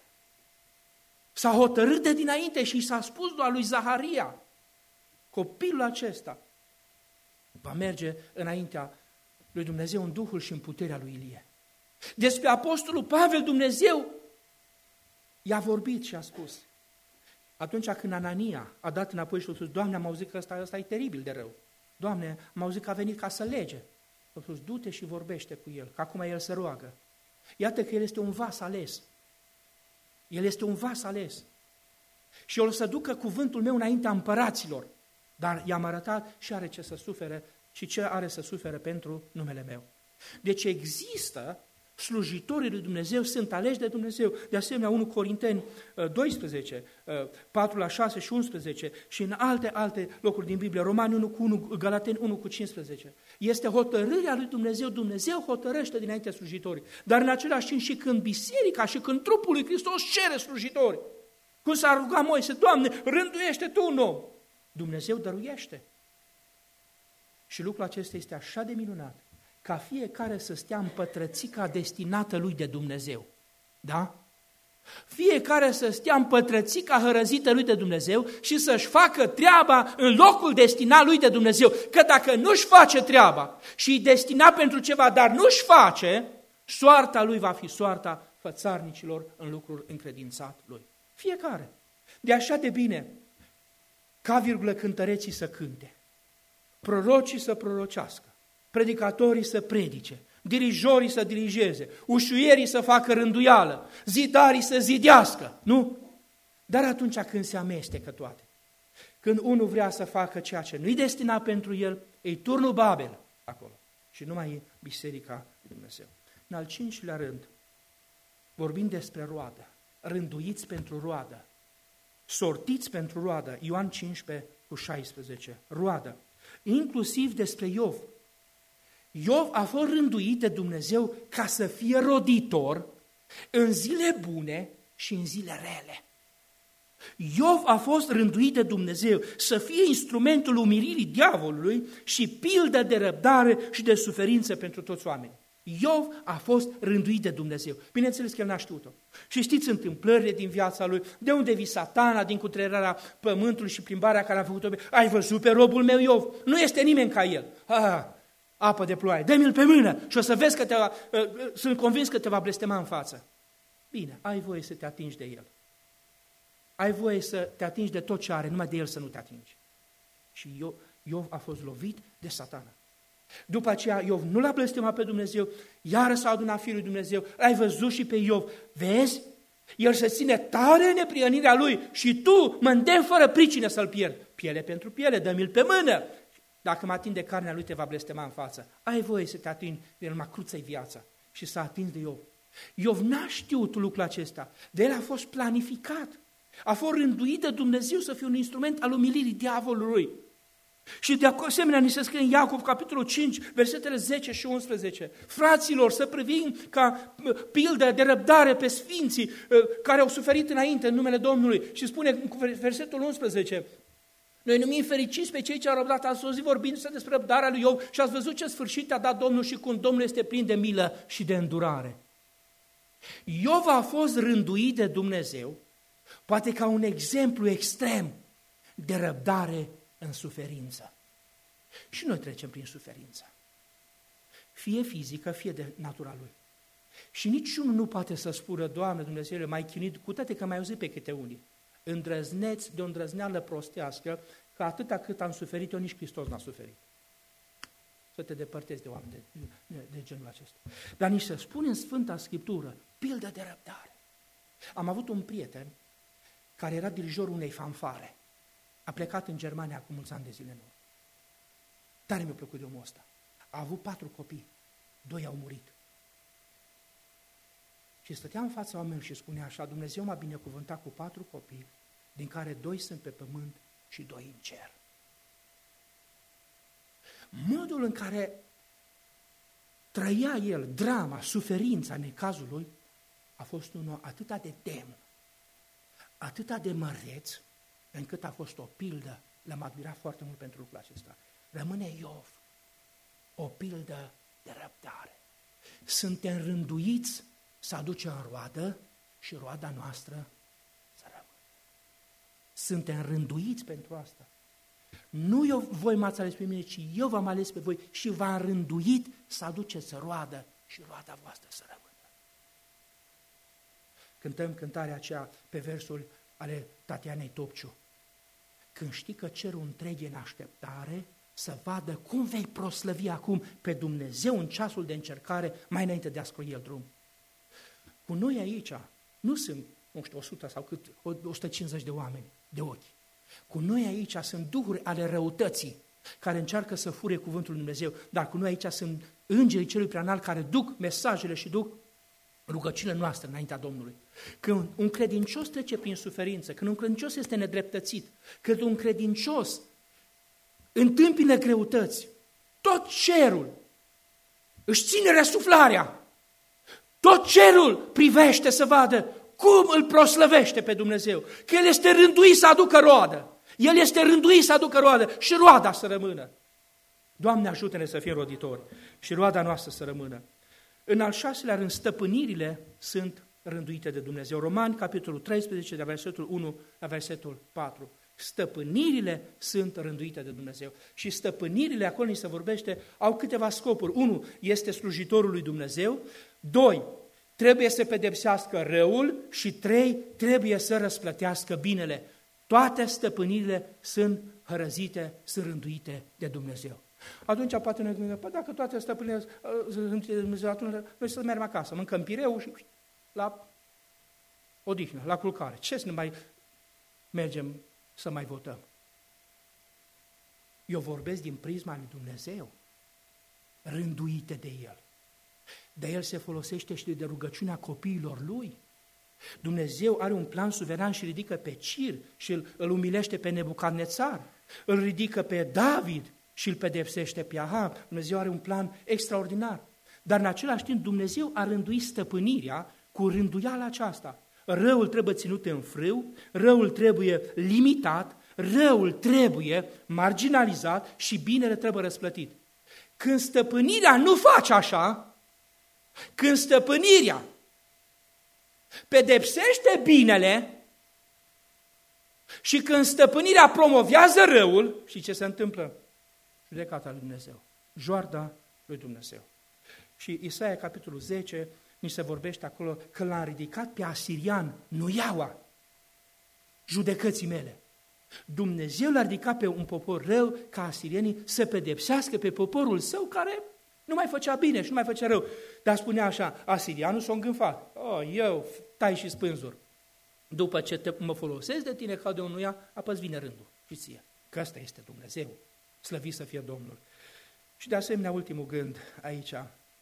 s-a hotărât de dinainte și s-a spus doar lui Zaharia, copilul acesta va merge înaintea lui Dumnezeu în Duhul și în puterea lui Ilie. Despre apostolul Pavel, Dumnezeu i-a vorbit și a spus. Atunci când Anania a dat înapoi și a spus, Doamne, am auzit că ăsta e teribil de rău. Doamne, am auzit că a venit ca să lege. A spus, du-te și vorbește cu el, că acum el se roagă. Iată că el este un vas ales. El este un vas ales. Și el o să ducă cuvântul meu înaintea împăraților. Dar i-am arătat și are ce să sufere și ce are să sufere pentru numele meu. Deci există slujitorii lui Dumnezeu, sunt aleși de Dumnezeu. De asemenea, 1 Corinteni 12, 4 la 6 și 11 și în alte locuri din Biblie, Romani 1 cu 1, Galateni 1 cu 15. Este hotărârea lui Dumnezeu, Dumnezeu hotărăște dinainte slujitorii. Dar în același timp și când biserica și când trupul lui Hristos cere slujitori, cum s-a rugat Moise, Doamne, rânduiește Tu un om, Dumnezeu dăruiește. Și lucrul acesta este așa de minunat, ca fiecare să stea în pătrățica destinată lui de Dumnezeu. Da? Fiecare să stea în pătrățica hărăzită lui de Dumnezeu și să-și facă treaba în locul destinat lui de Dumnezeu. Că dacă nu-și face treaba și îi destina pentru ceva, dar nu-și face, soarta lui va fi soarta fățarnicilor în lucrul încredințat lui. Fiecare. De așa de bine ca cântăreții să cânte, prorocii să prorocească, predicatorii să predice, dirijorii să dirigeze, ușuierii să facă rânduială, zidarii să zidească, nu? Dar atunci când se amestecă toate, când unul vrea să facă ceea ce nu-i destinat pentru el, e turnul Babel acolo și nu mai e biserica lui Dumnezeu. În al 5-lea rând, vorbim despre roadă, rânduiți pentru roadă, sortiți pentru roadă, Ioan 15 cu 16, roadă, inclusiv despre Iov. Iov a fost rânduit de Dumnezeu ca să fie roditor în zile bune și în zile rele. Iov a fost rânduit de Dumnezeu să fie instrumentul umilirii diavolului și pildă de răbdare și de suferință pentru toți oamenii. Iov a fost rânduit de Dumnezeu. Bineînțeles că el n-a știut-o. Și știți întâmplările din viața lui, de unde vii Satana, din cutrerarea pământului și plimbarea care a făcut-o. Ai văzut pe robul meu Iov? Nu este nimeni ca el. Apă de ploaie, dă-mi-l pe mână și o să vezi că sunt convins că te va blestema în față. Bine, ai voie să te atingi de el. Ai voie să te atingi de tot ce are, numai de el să nu te atingi. Și Iov a fost lovit de Satana. După aceea Iov nu l-a blestemat pe Dumnezeu, iară s-a adunat Fiul lui Dumnezeu, l-ai văzut și pe Iov. Vezi? El se ține tare în neprihănirea lui și tu mă îndemni fără pricină să-l pierd. Piele pentru piele, dă-mi-l pe mână. Dacă mă ating de carnea lui, te va blestema în față. Ai voie să te atingi de el, mă cruță-i viața. Și s-a atins de Iov. Iov n-a știut lucrul acesta, de el a fost planificat. A fost rânduit de Dumnezeu să fie un instrument al umilirii diavolului. Și de asemenea ni se scrie în Iacov, capitolul 5, versetele 10 și 11. Fraților, să privim ca pildă de răbdare pe sfinții care au suferit înainte în numele Domnului. Și spune cu versetul 11, noi numim fericiți pe cei ce au răbdat. Ați auzit vorbindu-se despre răbdarea lui Iov și ați văzut ce sfârșit a dat Domnul și cum Domnul este plin de milă și de îndurare. Iov a fost rânduit de Dumnezeu, poate ca un exemplu extrem de răbdare în suferință. Și noi trecem prin suferință. Fie fizică, fie de natura lui. Și niciunul nu poate să spună, Doamne Dumnezeule, m-ai chinuit, cu toate că m-ai auzit pe câte unii. Îndrăzneți de o îndrăzneală prostească, că atâta cât am suferit eu, nici Hristos n-a suferit. Să te depărtezi de oameni de genul acesta. Dar nici să spune în Sfânta Scriptură, pildă de răbdare. Am avut un prieten care era dirijorul unei fanfare. A plecat în Germania cu mulți ani de zile în urmă. Tare mi-a plăcut de omul ăsta. A avut 4 copii, 2 au murit. Și stătea în fața oamenilor și spunea așa, Dumnezeu m-a binecuvântat cu 4 copii, din care 2 sunt pe pământ și 2 în cer. Modul în care trăia el drama, suferința necazul lui, a fost unul atât de demn, atât de măreț, încât a fost o pildă. L-am admirat foarte mult pentru lucrul acesta. Rămâne Iov, o pildă de răbdare. Suntem rânduiți să aducem roadă și roada noastră să rămână. Suntem rânduiți pentru asta. Nu eu voi m-ați ales pe mine, ci eu v-am ales pe voi și v-am rânduit să aduceți roadă și roada voastră să rămână. Cântăm cântarea aceea pe versul ale Tatianei Topciu. Când știi că cerul întreg e în așteptare, să vadă cum vei proslăvi acum pe Dumnezeu în ceasul de încercare, mai înainte de a scroi el drum. Cu noi aici nu sunt, 100 sau cât, 150 de oameni de ochi. Cu noi aici sunt duhuri ale răutății care încearcă să fure cuvântul lui Dumnezeu, dar cu noi aici sunt îngerii celui preanalt care duc mesajele și duc rugăciunile noastre înaintea Domnului. Când un credincios trece prin suferință, când un credincios este nedreptățit, când un credincios întâmpină greutăți, tot cerul își ține răsuflarea, tot cerul privește să vadă cum îl proslăvește pe Dumnezeu, că El este rânduit să aducă roadă, El este rânduit să aducă roadă și roada să rămână. Doamne, ajută-ne să fim roditori și roada noastră să rămână. În al 6-lea rând, stăpânirile sunt rânduite de Dumnezeu. Romani, capitolul 13, de versetul 1 la versetul 4. Stăpânirile sunt rânduite de Dumnezeu. Și stăpânirile, acolo ni se vorbește, au câteva scopuri. 1. Este slujitorul lui Dumnezeu. 2. Trebuie să pedepsească răul. Și 3. Trebuie să răsplătească binele. Toate stăpânirile sunt hărăzite, sunt rânduite de Dumnezeu. Atunci poate ne gândim, dacă toate stăpânirile sunt rânduite de Dumnezeu, atunci noi să mergem acasă, mâncăm pireu și la odihnă, la culcare. Ce să ne mai mergem să mai votăm? Eu vorbesc din prisma lui Dumnezeu, rânduite de El. De El se folosește și de rugăciunea copiilor Lui. Dumnezeu are un plan suveran și ridică pe Cir și îl umilește pe Nebucadnețar, îl ridică pe David și îl pedepsește pe Ahab. Dumnezeu are un plan extraordinar. Dar în același timp Dumnezeu a rânduit stăpânirea cu rânduiala aceasta. Răul trebuie ținut în frâu, răul trebuie limitat, răul trebuie marginalizat și binele trebuie răsplătit. Când stăpânirea nu face așa, când stăpânirea pedepsește binele și când stăpânirea promovează răul, și ce se întâmplă? Judecata lui Dumnezeu, joarda lui Dumnezeu. Și Isaia, capitolul 10, ni se vorbește acolo că l-a ridicat pe asirian, Noiaua, judecății mele. Dumnezeu l-a ridicat pe un popor rău ca asirienii să pedepsească pe poporul său care nu mai făcea bine și nu mai făcea rău. Dar spunea așa, asirianul s-a îngânfat. Eu tai și spânzuri. După ce mă folosesc de tine ca de unuia, apoi vine rândul. Și ție, că ăsta este Dumnezeu. Slăvit să fie Domnul. Și de asemenea, ultimul gând aici.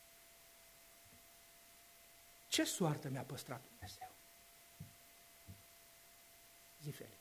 Ce soartă mi-a păstrat Dumnezeu? Zi, Felix.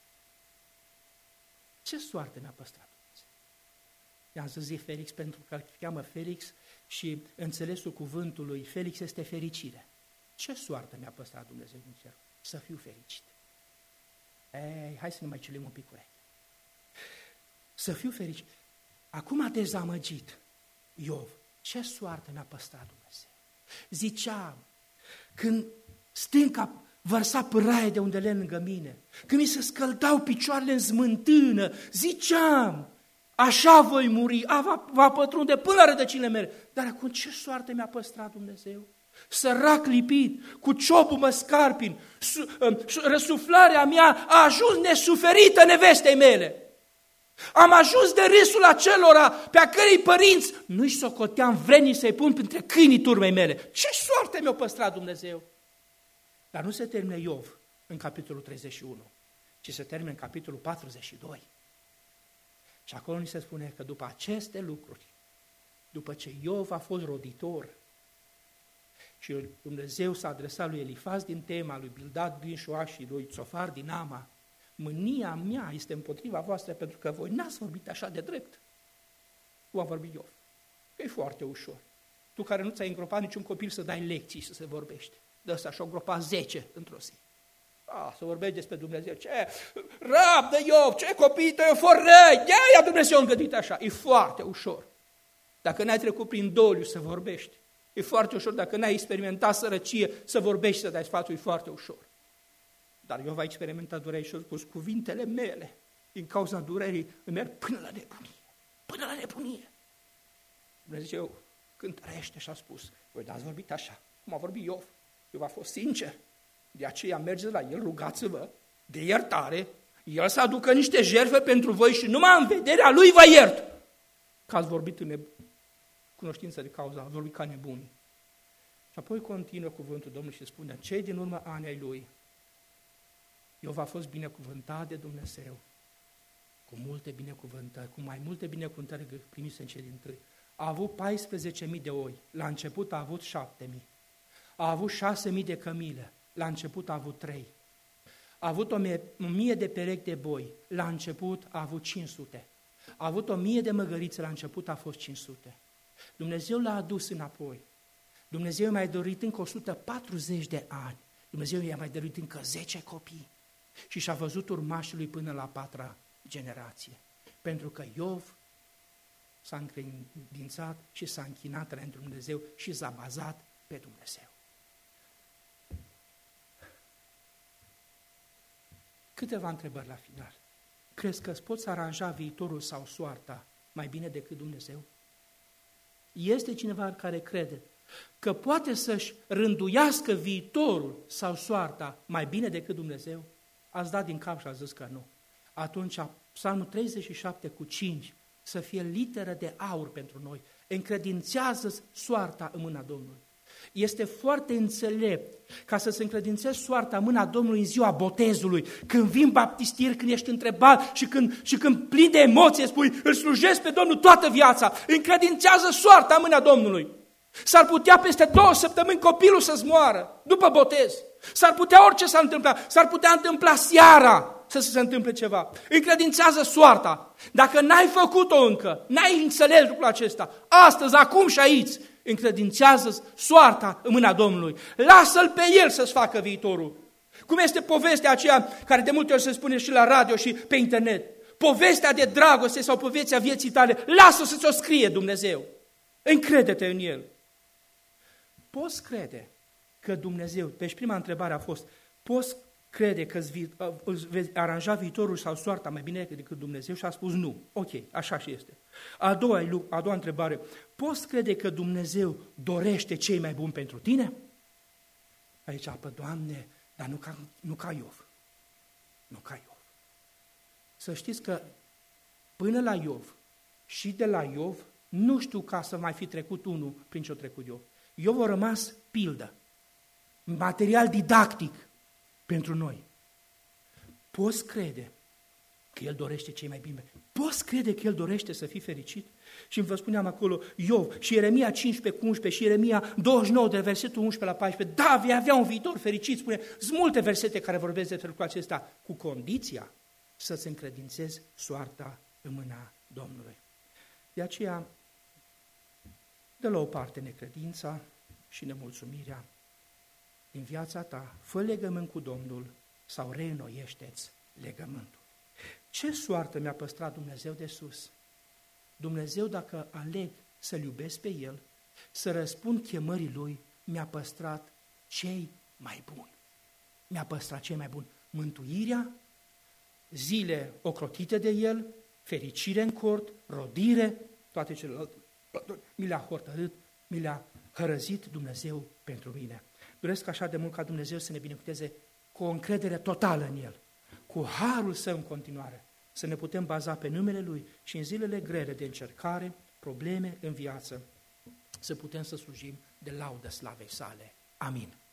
Ce soartă mi-a păstrat Dumnezeu? I-am zis zi Felix pentru că îl cheamă Felix și înțelesul cuvântului Felix este fericire. Ce soartă mi-a păstrat Dumnezeu din cer? Să fiu fericit. Hai să ne mai ciulim un pic urechi. Să fiu fericit. Acum a dezamăgit Iov. Ce soartă mi-a păstrat Dumnezeu? Zicea, când stânca vărsa pâraie de unde le lângă mine, când mi se scăldau picioarele în smântână, ziceam, așa voi muri, va pătrunde până la rădăcinile mele. Dar acum ce soartă mi-a păstrat Dumnezeu? Sărac lipit, cu ciobul mă scarpin, răsuflarea mea a ajuns nesuferită nevestei mele. Am ajuns de râsul acelora pe a cărei părinți nu-i socoteam vrednici să-i pun printre câinii turmei mele. Ce soarte mi-a păstrat Dumnezeu? Dar nu se termină Iov în capitolul 31, ci se termină în capitolul 42. Și acolo ni se spune că după aceste lucruri, după ce Iov a fost roditor și Dumnezeu s-a adresat lui Elifaz din Tema, lui Bildad din Șoa și lui Țofar din Ama, mânia mea este împotriva voastră pentru că voi n-ați vorbit așa de drept. Cum a vorbit Iov. Că e foarte ușor. Tu care nu ți-ai îngropat niciun copil să dai lecții și să se vorbește. De ăsta și-o îngropa 10 într-o zi. Să vorbești despre Dumnezeu. Ce rab de Iov, ce copii tăi for răi, de-aia Dumnezeu a îngăduit așa. E foarte ușor. Dacă n-ai trecut prin doliu să vorbești, e foarte ușor. Dacă n-ai experimentat sărăcie, să vorbești, să dai sfatul, e foarte ușor. Dar Iov a experimentat durerea și a spus, cuvintele mele, din cauza durerii, îmi merg până la nebunie. Până la nebunie. Dumnezeu cântărește și a spus, voi n-ați vorbit așa, cum a vorbit Iov. Iov a fost sincer. De aceea mergeți la el, rugați-vă de iertare, el să aducă niște jertfe pentru voi și numai în vederea lui vă iert. Că ați vorbit în cunoștință de cauză, ați vorbit ca nebuni. Și apoi continuă cuvântul Domnului și spune, cei din urmă ani ai lui, Iov a fost binecuvântat de Dumnezeu, cu multe binecuvântări, cu mai multe binecuvântări primise în cei din tâi. A avut 14.000 de oi, la început a avut 7.000. A avut 6.000 de cămile, la început a avut 3. A avut 1.000 de perechi de boi, la început a avut 500. A avut 1.000 de măgărițe, la început a fost 500. Dumnezeu l-a adus înapoi. Dumnezeu i-a mai dorit încă 140 de ani. Dumnezeu i-a mai dorit încă 10 copii. Și și-a văzut urmașii lui până la 4-a generație. Pentru că Iov s-a încredințat și s-a închinat pentru Dumnezeu și s-a bazat pe Dumnezeu. Câteva întrebări la final. Crezi că îți poți aranja viitorul sau soarta mai bine decât Dumnezeu? Este cineva care crede că poate să-și rânduiască viitorul sau soarta mai bine decât Dumnezeu? Ați dat din cap și ați zis că nu. Atunci Psalmul 37:5 să fie literă de aur pentru noi. Încredințează soarta în mâna Domnului. Este foarte înțelept ca să se încredințeze soarta în mâna Domnului în ziua botezului, când vin baptistieri, când ești întrebat și când plin de emoție spui, îl slujesc pe Domnul toată viața, încredințează soarta în mâna Domnului. S-ar putea peste 2 săptămâni copilul să-ți moară după botez. S-ar putea orice s-ar întâmpla. S-ar putea întâmpla seara să se întâmple ceva. Încredințează soarta. Dacă n-ai făcut-o încă, n-ai înțeles lucrul acesta, astăzi, acum și aici, încredințează soarta în mâna Domnului. Lasă-L pe El să-ți facă viitorul. Cum este povestea aceea care de multe ori se spune și la radio și pe internet. Povestea de dragoste sau povestea vieții tale, lasă să ți-o scrie Dumnezeu. Încrede-te în El. Poți crede că Dumnezeu, deci prima întrebare a fost, poți crede că îți vei aranja viitorul sau soarta mai bine decât Dumnezeu? Și a spus nu. Ok, așa și este. A doua întrebare, poți crede că Dumnezeu dorește cei mai buni pentru tine? Aici apă, Doamne, dar nu ca Iov. Nu ca Iov. Să știți că până la Iov și de la Iov, nu știu ca să mai fi trecut unul prin ce-o trecut Iov. Iov a rămas pildă, material didactic pentru noi. Poți crede că El dorește cei mai bine? Poți crede că El dorește să fii fericit? Și vă spuneam acolo, Iov și Ieremia 15:11 și Ieremia 29 de versetul 11 la 14, da, vei avea un viitor fericit, spune, sunt multe versete care vorbesc despre lucrul acesta, cu condiția să-ți încredințezi soarta în mâna Domnului. De aceea, dă la o parte necredința și nemulțumirea din viața ta, fă legământ cu Domnul sau reînnoiește-ți legământul. Ce soartă mi-a păstrat Dumnezeu de sus? Dumnezeu, dacă aleg să-L iubesc pe El, să răspund chemării Lui, mi-a păstrat cei mai buni. Mi-a păstrat cei mai buni. Mântuirea, zile ocrotite de El, fericire în cort, rodire, toate celelalte. Mi le-a hotărât, mi le-a hărăzit Dumnezeu pentru mine. Doresc așa de mult ca Dumnezeu să ne binecuvânteze cu o încredere totală în El, cu harul Său în continuare, să ne putem baza pe numele Lui și în zilele grele de încercare, probleme în viață, să putem să slujim de laudă slavei Sale. Amin.